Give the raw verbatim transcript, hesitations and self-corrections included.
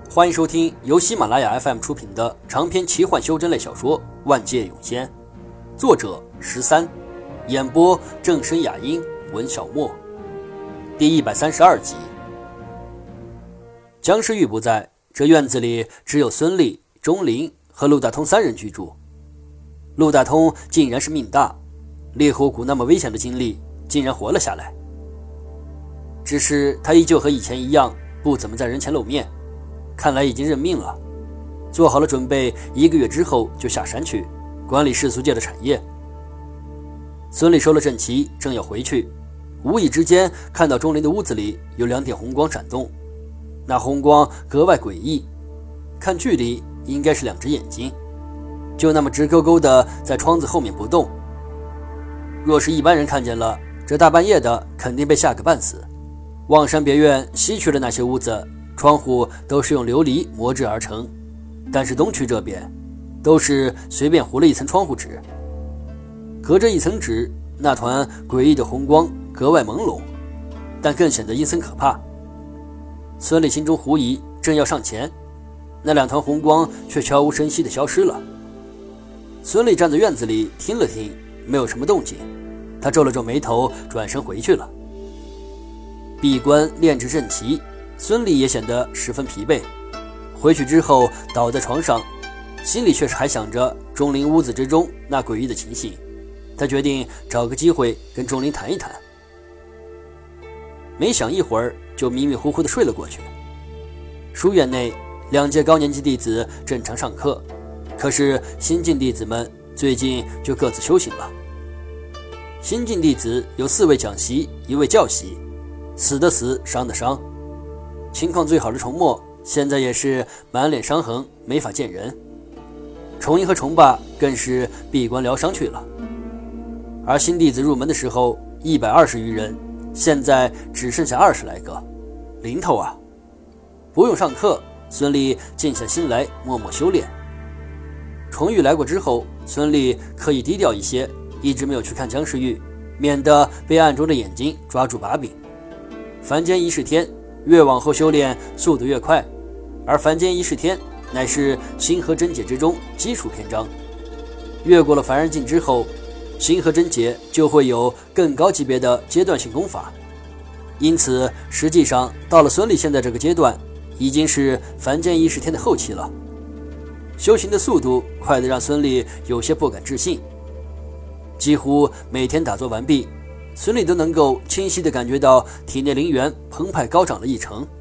欢迎收听由喜马拉雅 F M 出品的长篇奇幻修真类小说《万界涌仙》，作者十三，演播正声雅音文小沫，第一百三十二集。姜世玉不在，这院子里只有孙俪、钟灵和陆大通三人居住。陆大通竟然是命大，烈火谷那么危险的经历竟然活了下来。只是他依旧和以前一样，不怎么在人前露面，看来已经认命了，做好了准备，一个月之后就下山去管理世俗界的产业。孙俪收了阵旗，正要回去，无意之间看到钟灵的屋子里有两点红光闪动，那红光格外诡异，看距离应该是两只眼睛，就那么直勾勾的在窗子后面不动。若是一般人看见了，这大半夜的肯定被吓个半死。望山别院西区的那些屋子，窗户都是用琉璃磨制而成，但是东区这边都是随便糊了一层窗户纸，隔着一层纸，那团诡异的红光格外朦胧，但更显得阴森可怕。孙俪心中狐疑，正要上前，那两团红光却悄无声息地消失了。孙俪站在院子里听了听，没有什么动静，她皱了皱眉头，转身回去了。闭关炼制阵旗，孙俪也显得十分疲惫，回去之后倒在床上，心里却是还想着钟灵屋子之中那诡异的情形。他决定找个机会跟钟灵谈一谈。没想一会儿就迷迷糊糊地睡了过去。书院内两届高年级弟子正常上课，可是新进弟子们最近就各自修行了。新进弟子有四位讲习，一位教习，死的死，伤的伤。情况最好的崇墨现在也是满脸伤痕，没法见人。崇英和崇霸更是闭关疗伤去了。而新弟子入门的时候一百二十余人，现在只剩下二十来个，零头啊！不用上课，孙俪静下心来默默修炼。重玉来过之后，孙俪刻意低调一些，一直没有去看姜世玉，免得被暗中的眼睛抓住把柄。凡间一世天，越往后修炼速度越快，而凡间一世天乃是星河真解之中基础篇章，越过了凡人境之后，星河真解就会有更高级别的阶段性功法。因此实际上到了孙俪现在这个阶段，已经是凡间一世天的后期了。修行的速度快得让孙俪有些不敢置信，几乎每天打坐完毕，孙俪都能够清晰地感觉到体内灵元澎湃高涨了一成。